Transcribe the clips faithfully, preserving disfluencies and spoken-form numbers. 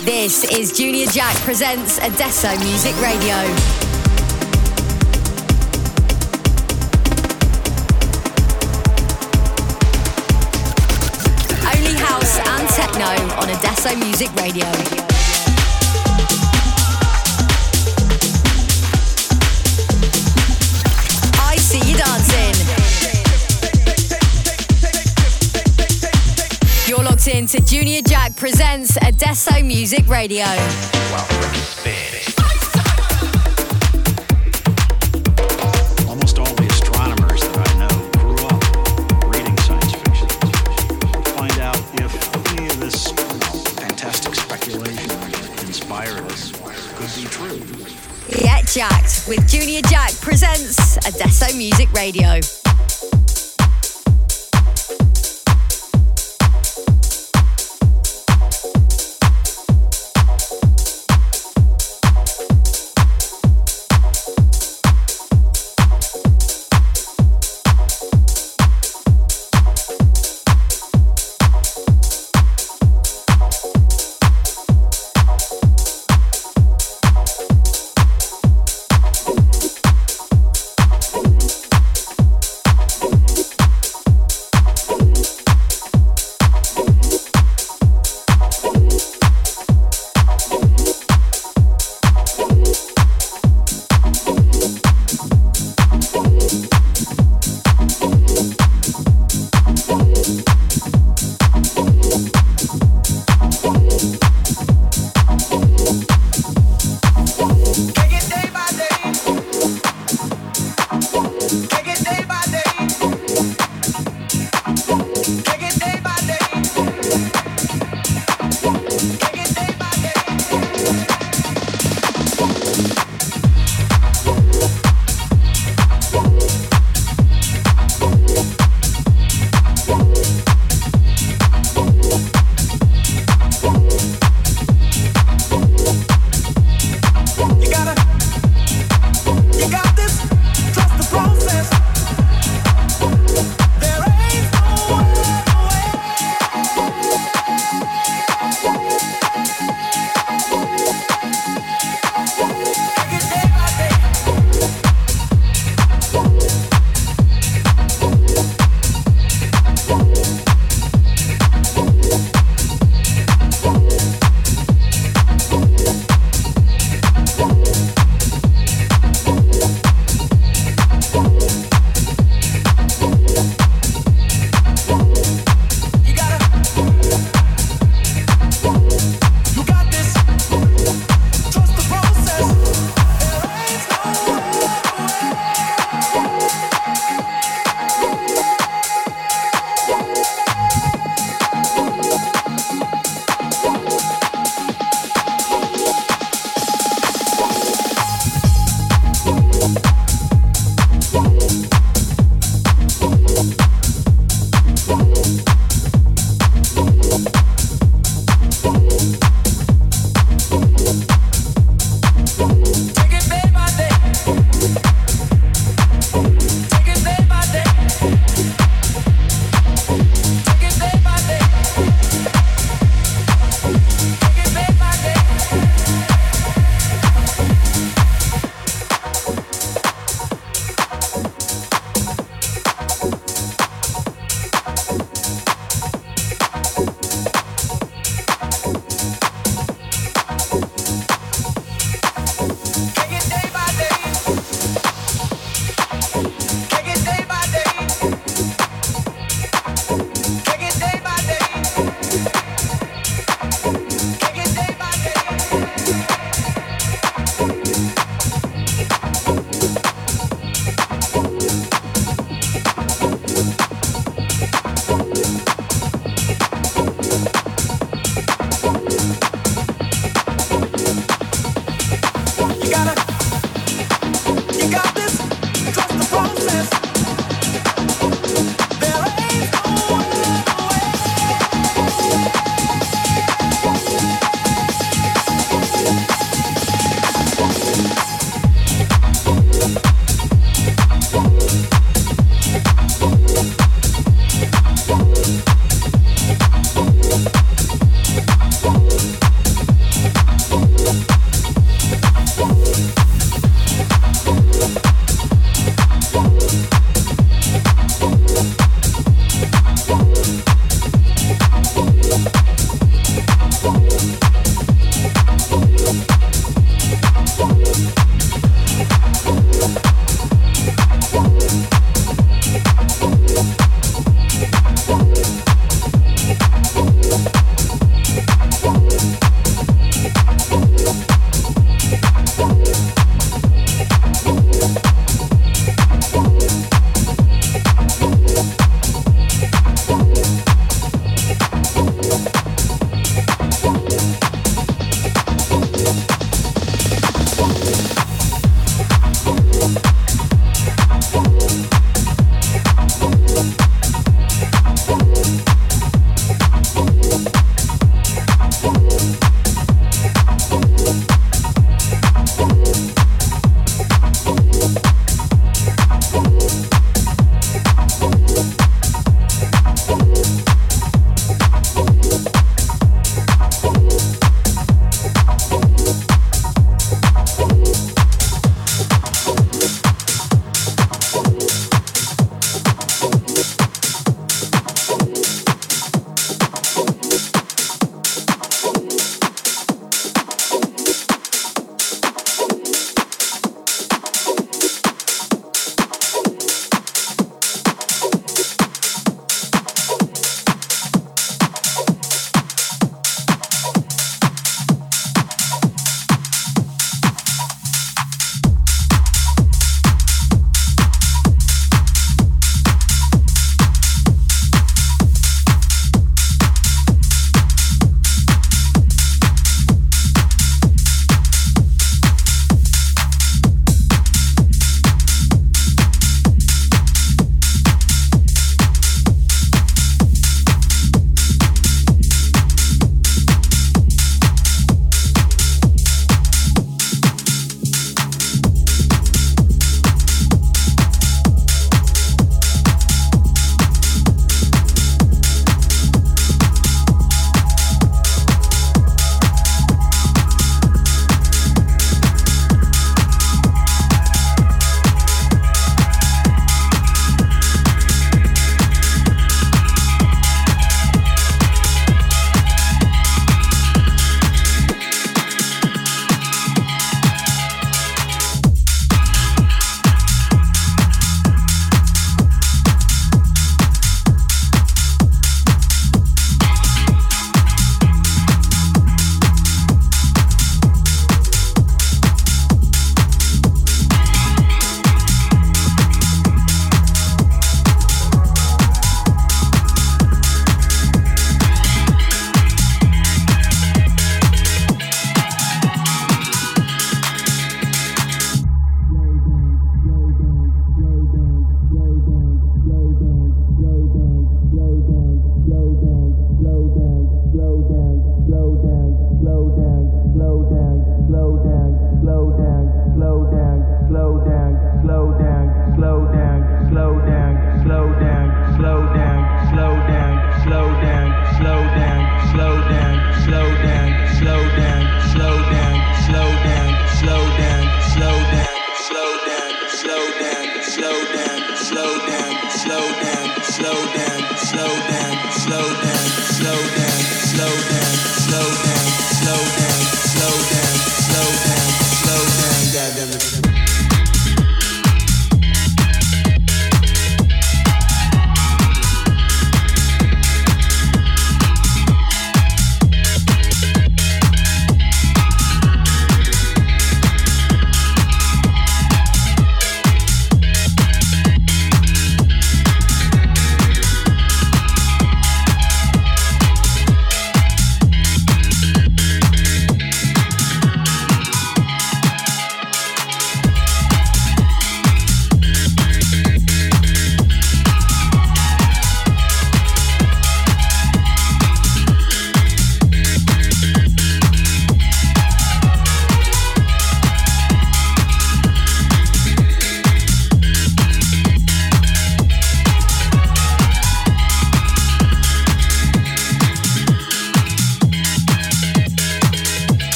This is Junior Jack presents Adesso Music Radio. Only house and techno on Adesso Music Radio. I see you dancing. You're locked in to Junior Jack presents Adesso Music Radio. Almost all the astronomers that I know grew up reading science fiction. Find out if any of this you know, fantastic speculation that inspired us could be true. Get jacked with Junior Jack presents Adesso Music Radio.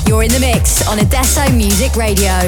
You're in the mix on Adesso Music Radio.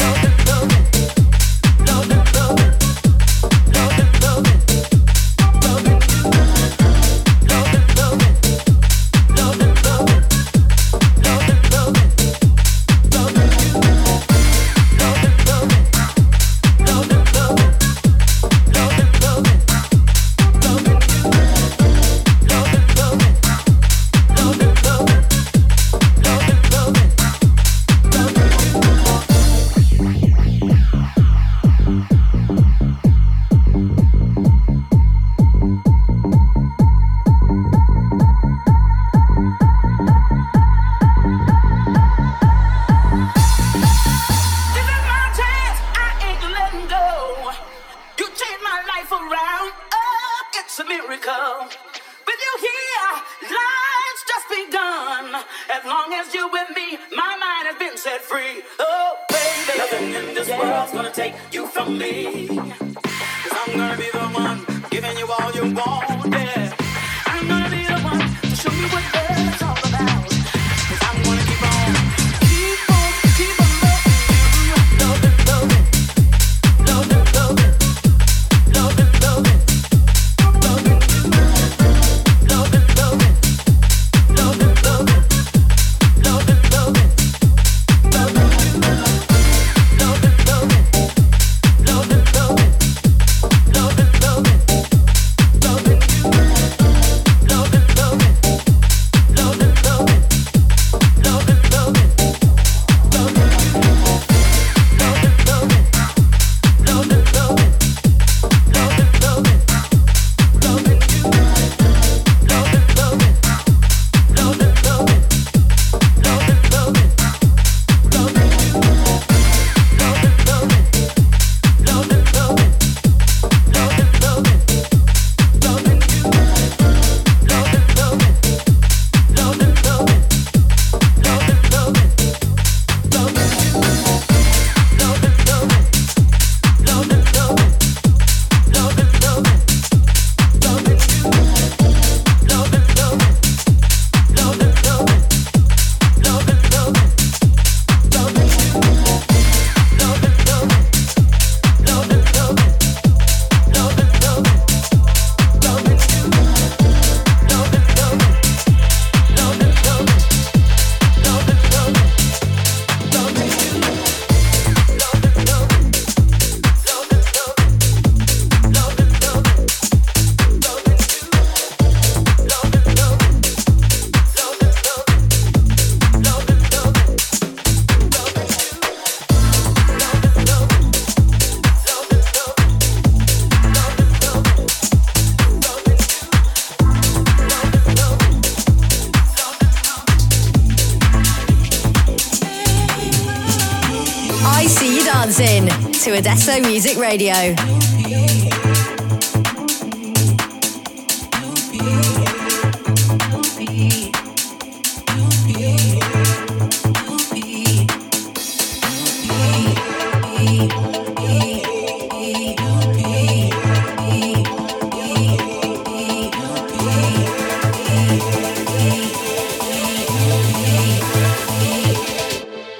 To Adesso Music Radio.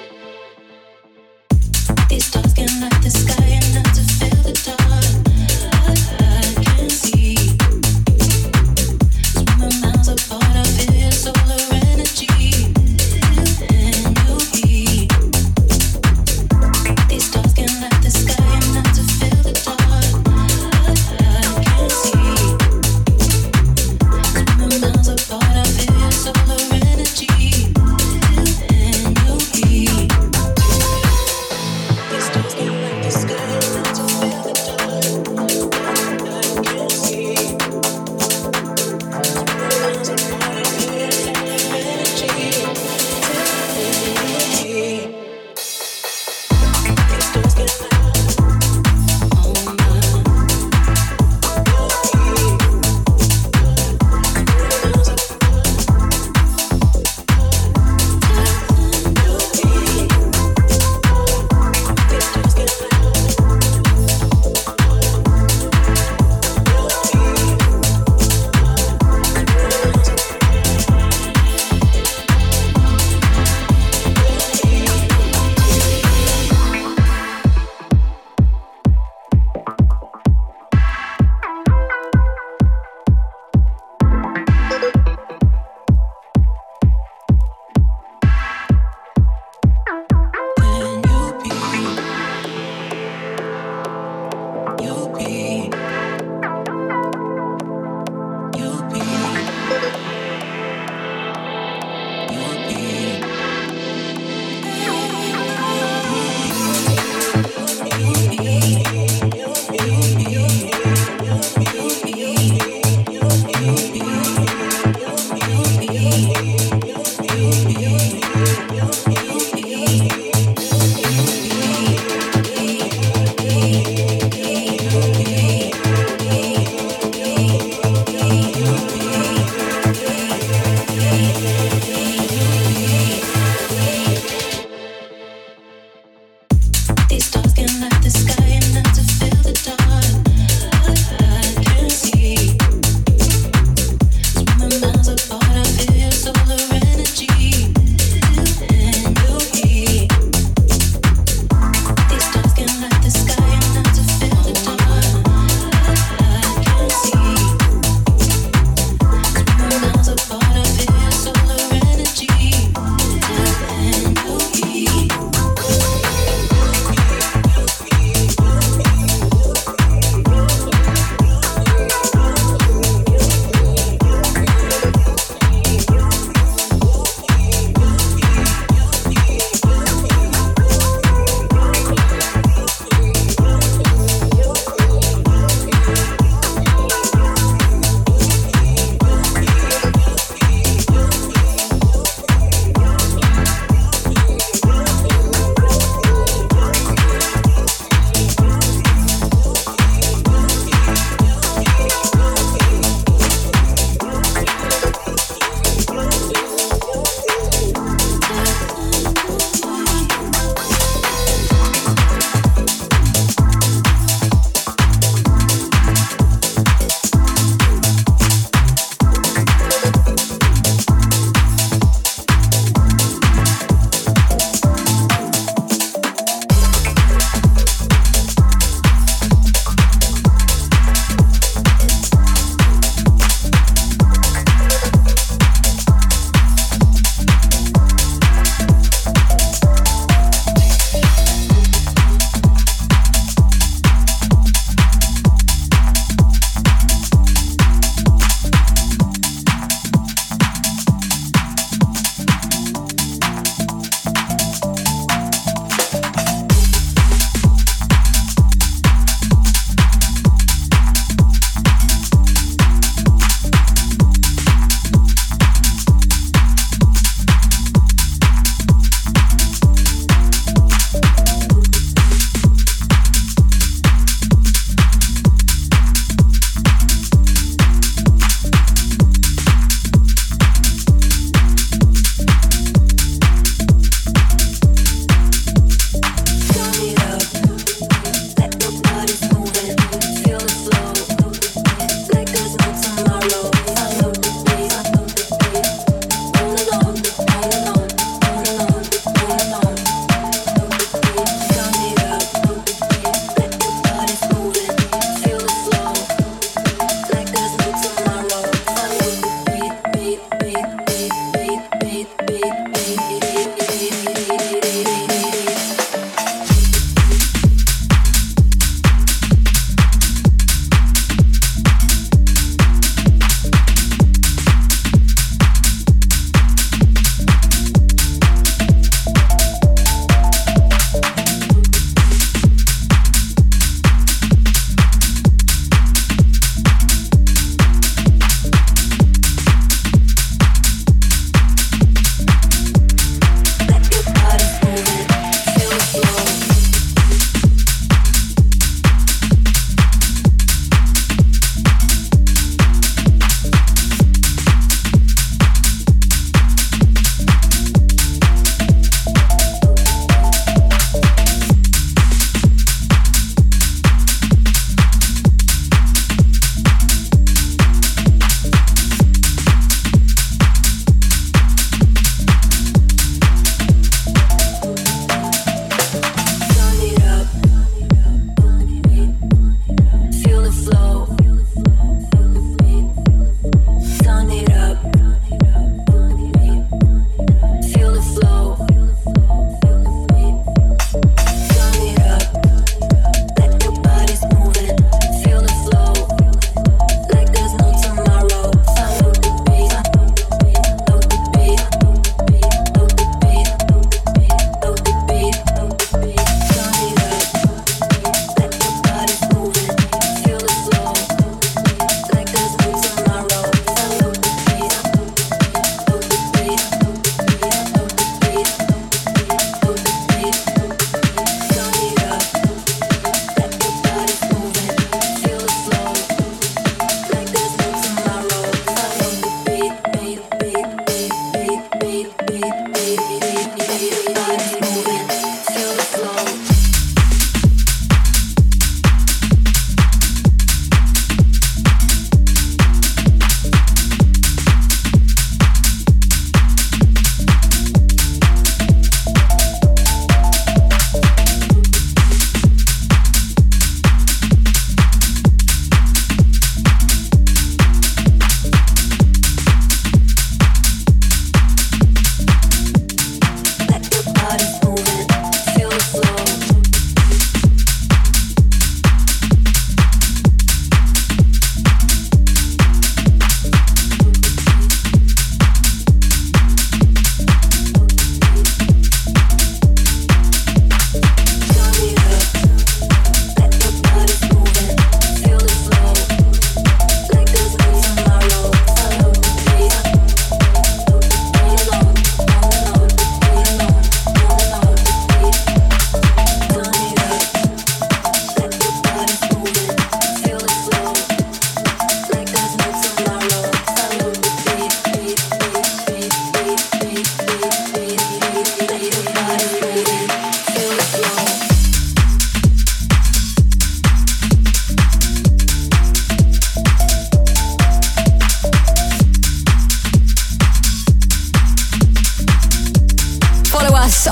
These stars can light the sky enough to fill the dark.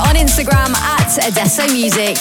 on Instagram at Adesso Music.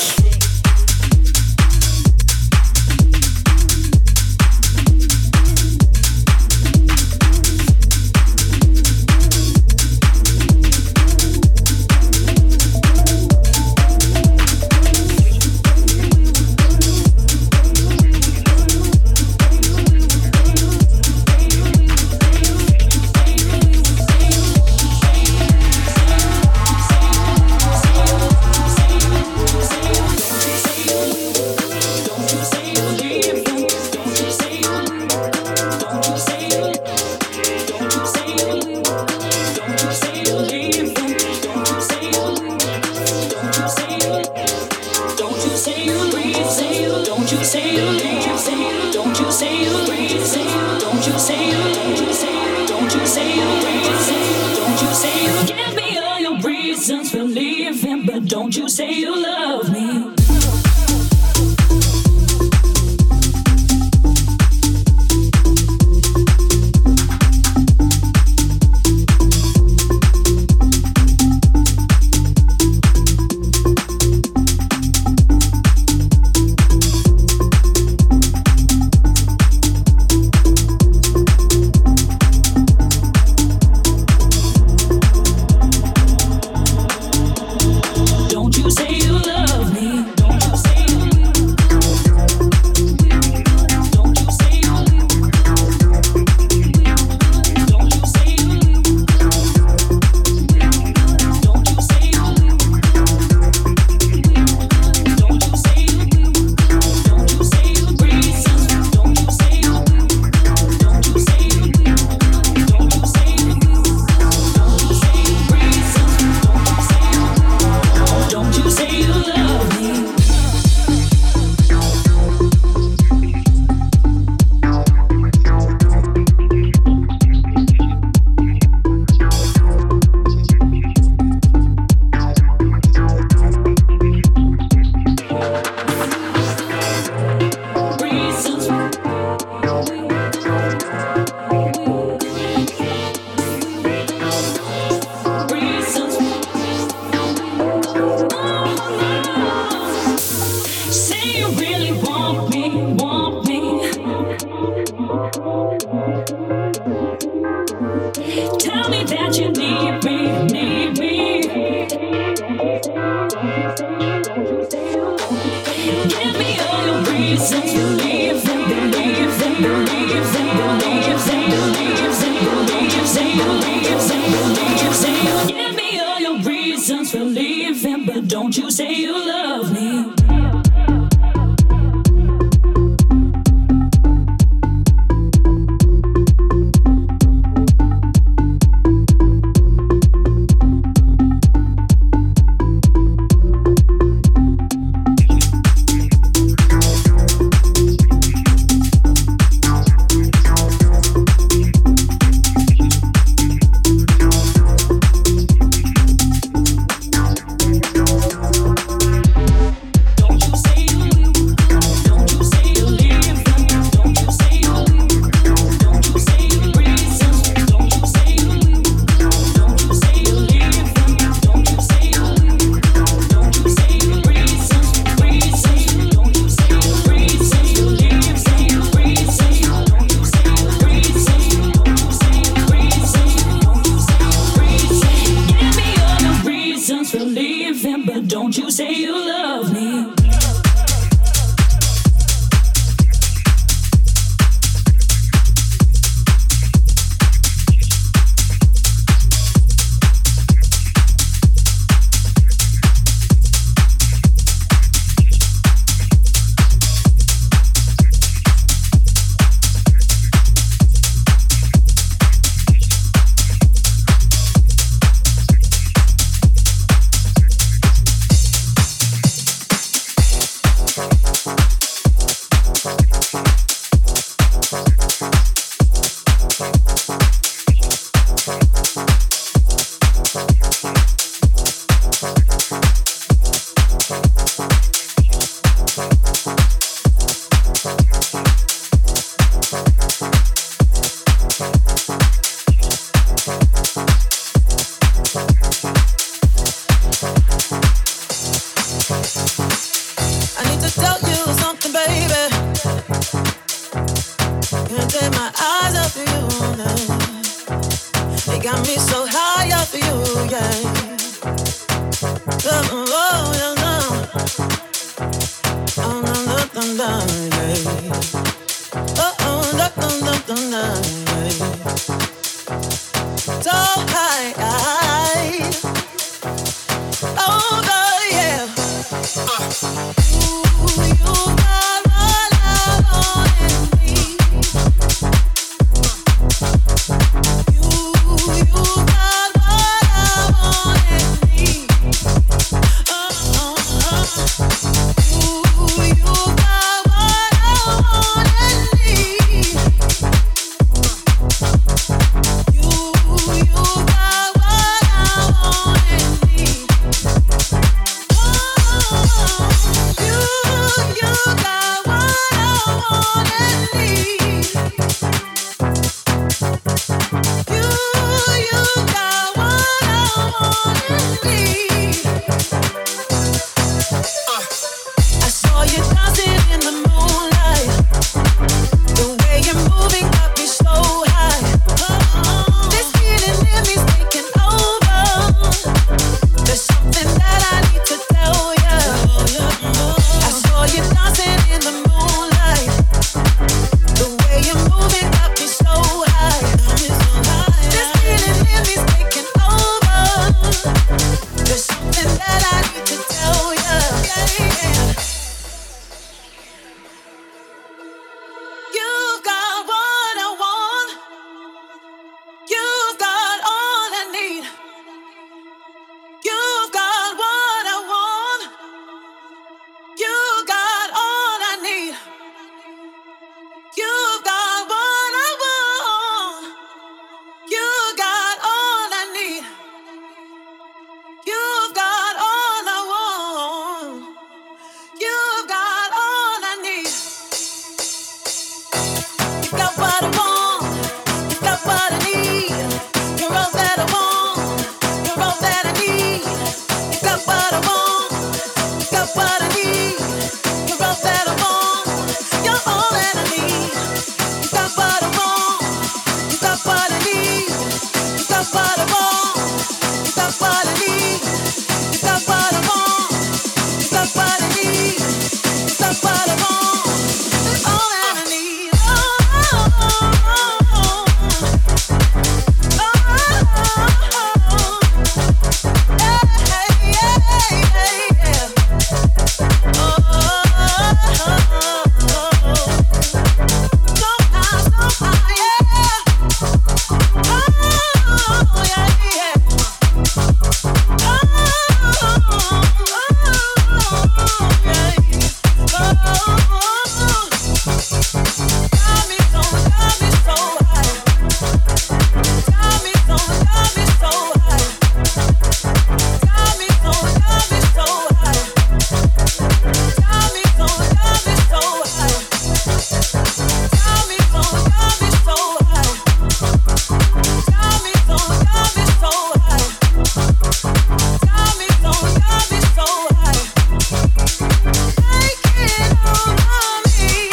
got me so high off of you, yeah. Oh, oh, oh, no. Oh, no, no, no, no, yeah. Oh, oh, no, no, no, no, no, yeah. So high, high. Oh, God, yeah. Uh. Ooh, you got what I want in me. You, you got what I want in me. Oh, oh, oh. Ooh, you got what I want in me. You, you got what I want in me. Oh, you, you got what I want in me. You, you got what I want in me. Uh, I saw you dancing in the moonlight. The way you're moving got me so high. Oh, this feeling in me's taking over. There's something that I need to tell you. I saw you dancing in the moonlight. The way you're moving got me so high. This feeling in me's taking over. There's something that I need to tell you. You've got what I want. You've got all I need. You've got what I want. You got all I need. You've got what I want. You got all I need. You've got all I want. You've got all I need. You got what I want. You got what I need. You're all that I want. You're all that I need. You got what I want. You got what I need. You're all that I want. You're all that I need. You got what I want. You got what I need. You got what I want. You got what I need. You got what I want. You got what I need. You got what I want. You're all that I need. Oh, oh, oh, oh. Oh, oh, oh. Hey, hey, hey, yeah. Oh, oh, oh. So high, so high, yeah. Oh, yeah, yeah. Oh, oh, yeah. Oh, got me so, got me so high. Got me so, got me so high. Got me so, got me so high. Got me so, got me so high. Got me so, got me so high. Got me so, got me so high. Got me so, got me so high. Take it over me.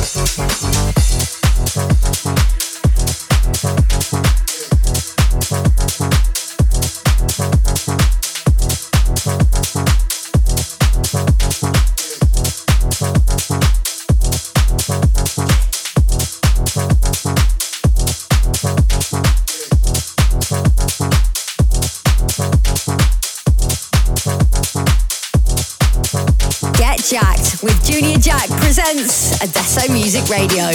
Get Jacked with Junior Jack presents Adesso Music Radio.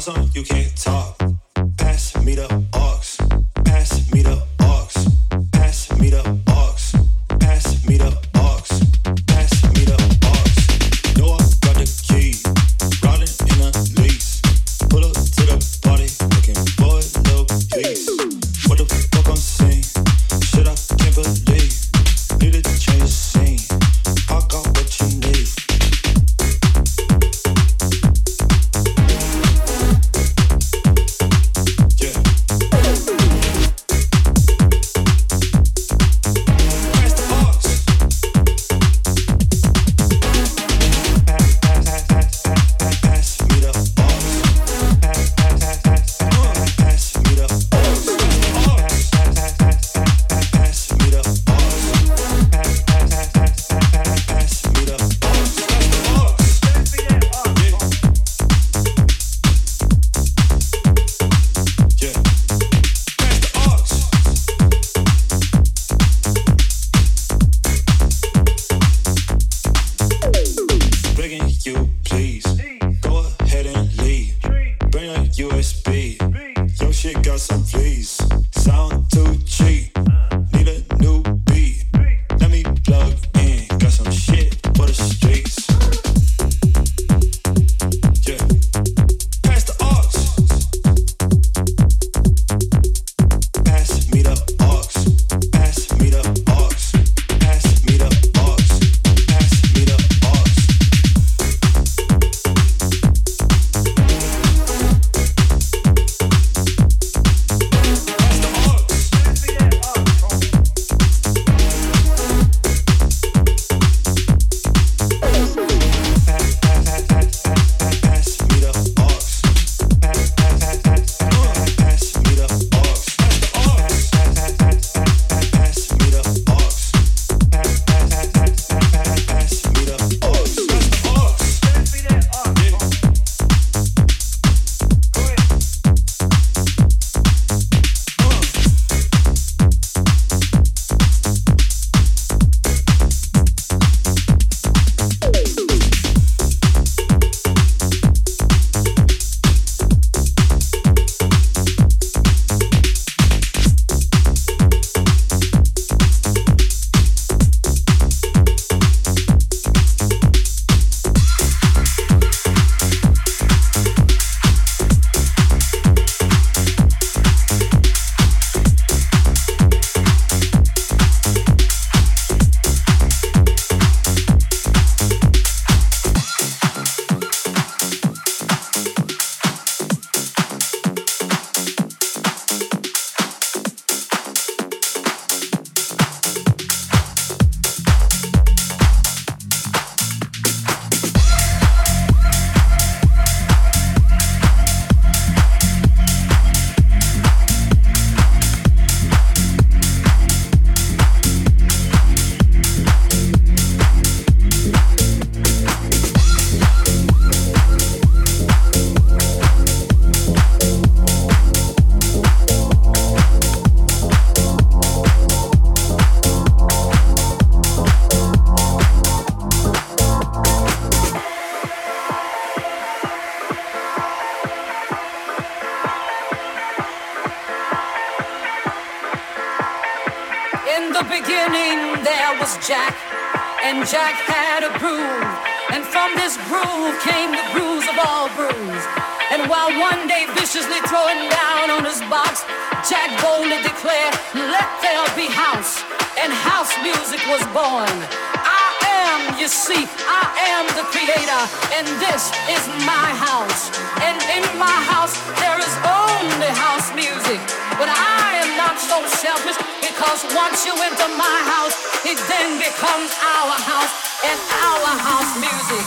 the beginning there was Jack, and Jack had a groove, and from this groove came the grooves of all grooves. And while one day viciously throwing down on his box, Jack boldly declared, "Let there be house," and house music was born. I am, you see, I am the creator, and this is my house. And in my house there is only house music. But I am not so selfish, because once you enter my house, it then becomes our house and our house music.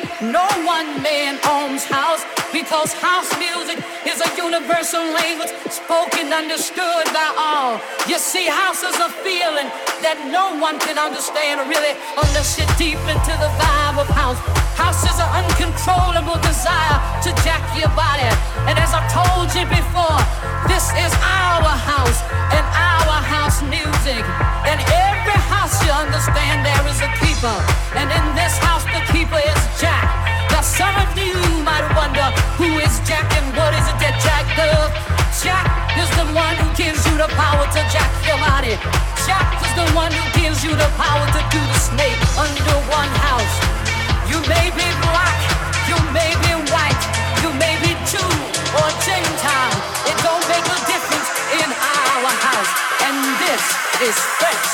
no one man owns house, because house music is a universal language spoken, understood by all. You see, house is a feeling that no one can understand really unless you're deep into the vibe of house. House is an uncontrollable desire to jack your body. And as I told you before, this is our house and our house music. And every house, you understand, there is a keeper. And in this house, the keeper is Jack. Now some of you might wonder, who is Jack and what is it that Jack does? Jack is the one who gives you the power to jack your body. Jack is the one who gives you the power to do the snake under one house. You may be black, you may be white, you may be Jew or Gentile. It don't make a difference in our house. And this is fresh.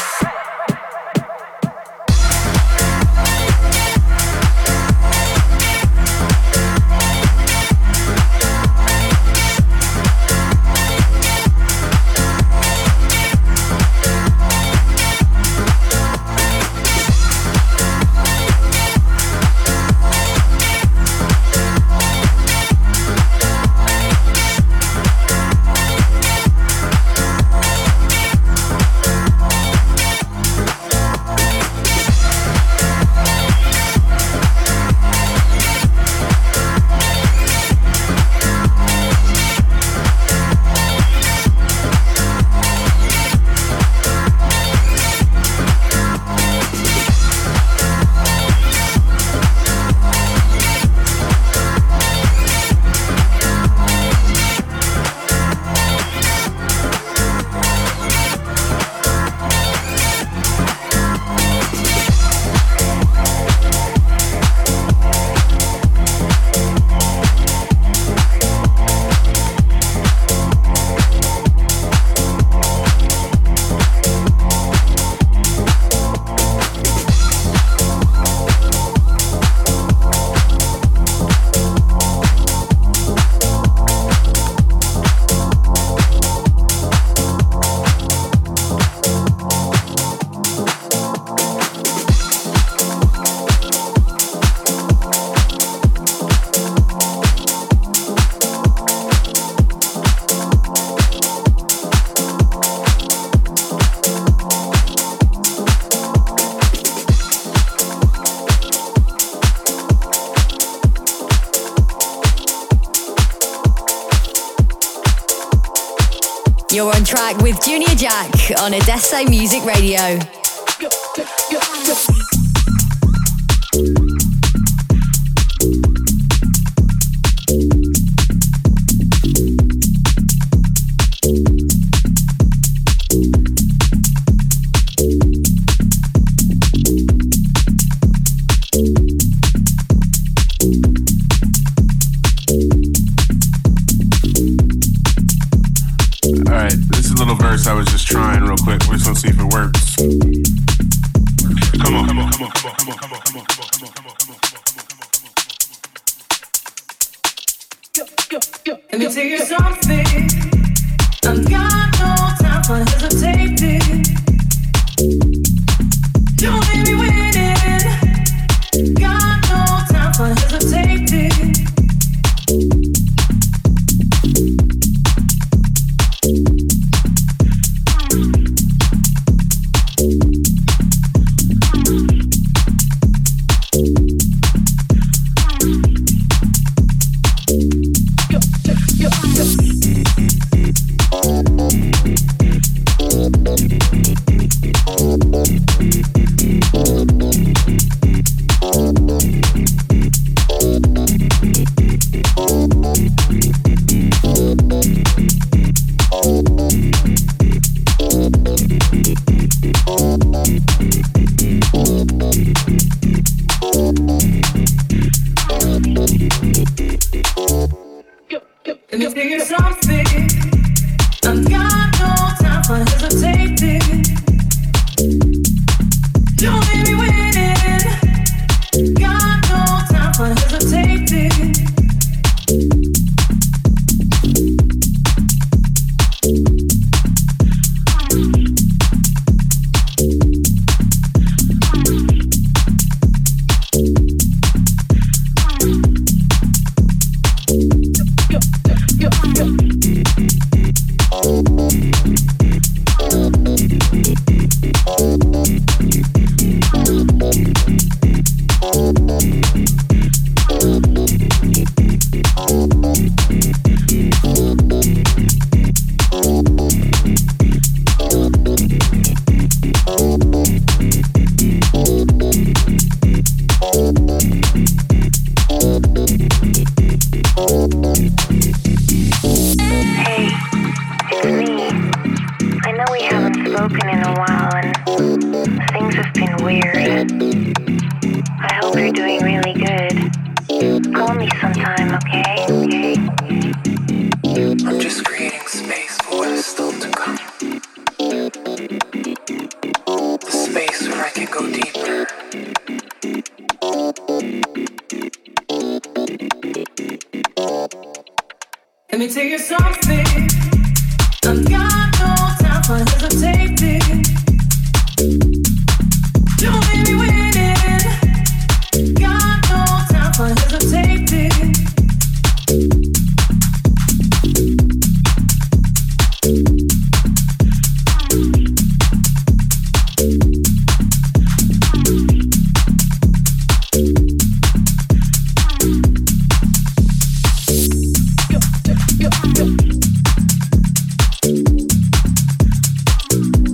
You're on track with Junior Jack on Adesso Music Radio. I was just trying real quick. We're just gonna see if it works. Come on, come on, come on, come on, come on, come on, come on, come on, come on, come on, come on, come on. Let me tell you something. I've got no time for hesitating. You may be winning. Got no time for hesitating. Let me tell you something. I've got no time for hesitating. You may be winning. Got no time for hesitating. Yo, yo, yo.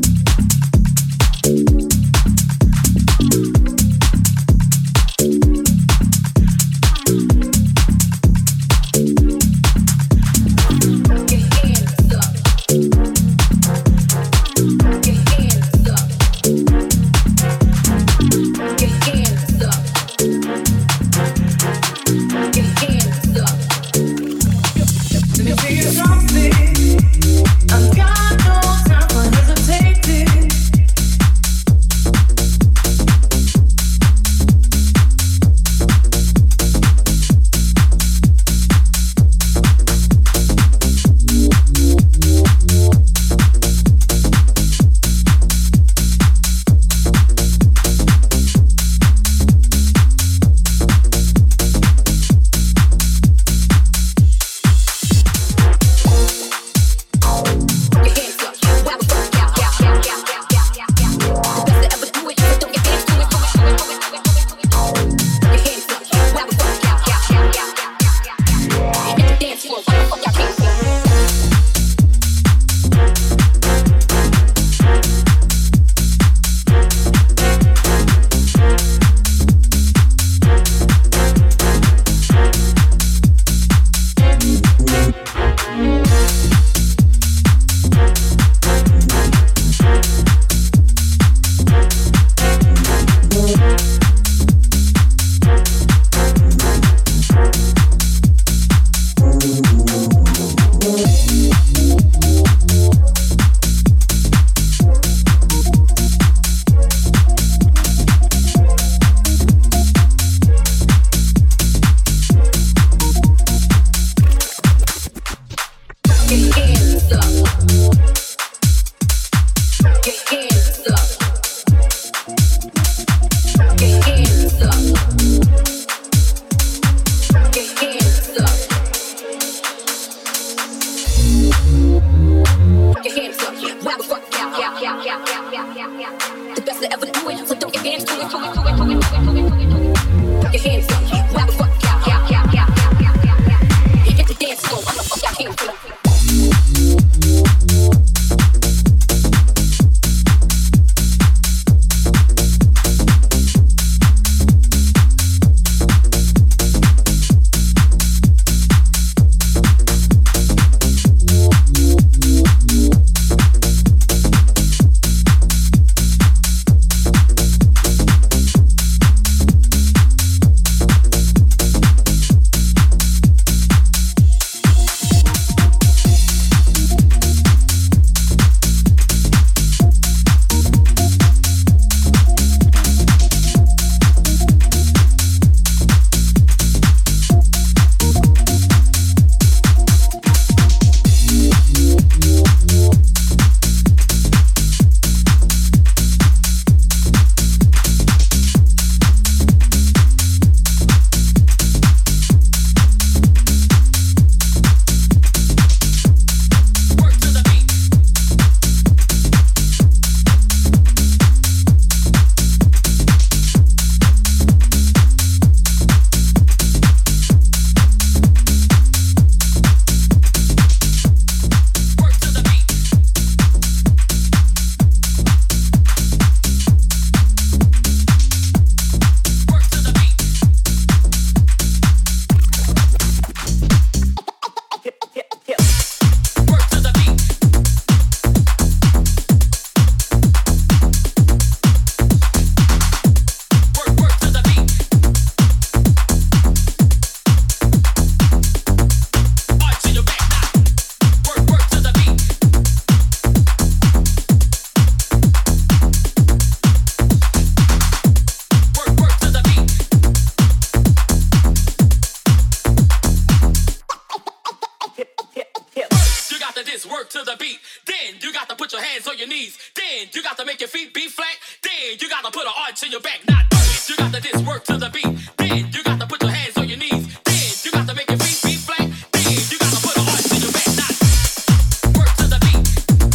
this work to the beat. Then you got to put your hands on your knees. Then you got to make your feet be flat. Then you got to put an arch in your back. Not first. You got to this work to the beat. Then you got to put your hands on your knees. Then you got to make your feet be flat. Then you got to put an arch in your back. Not work to the beat.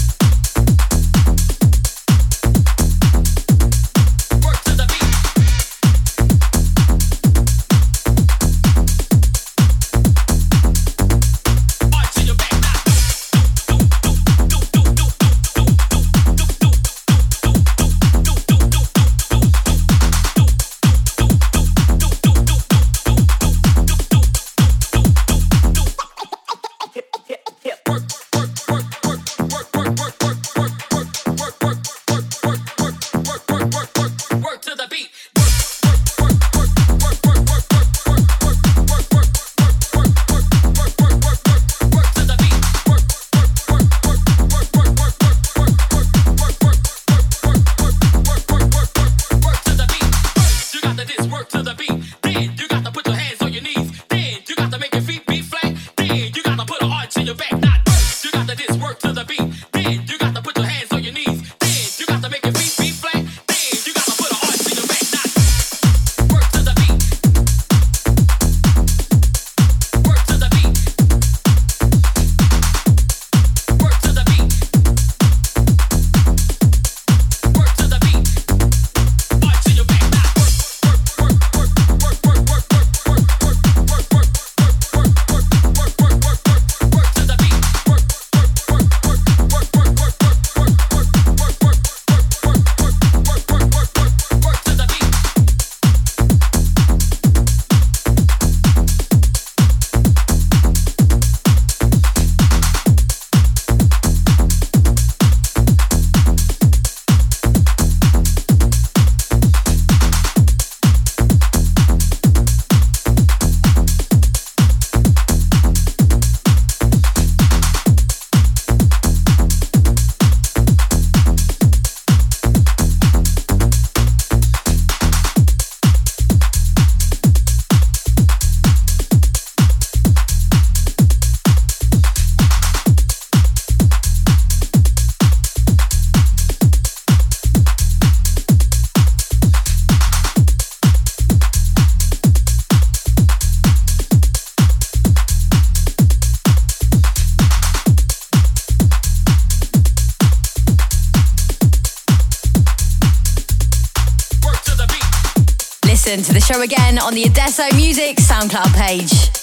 Work to the beat. Arch in your back. Not work to the beat. Listen to the show again on the Adesso Music SoundCloud page.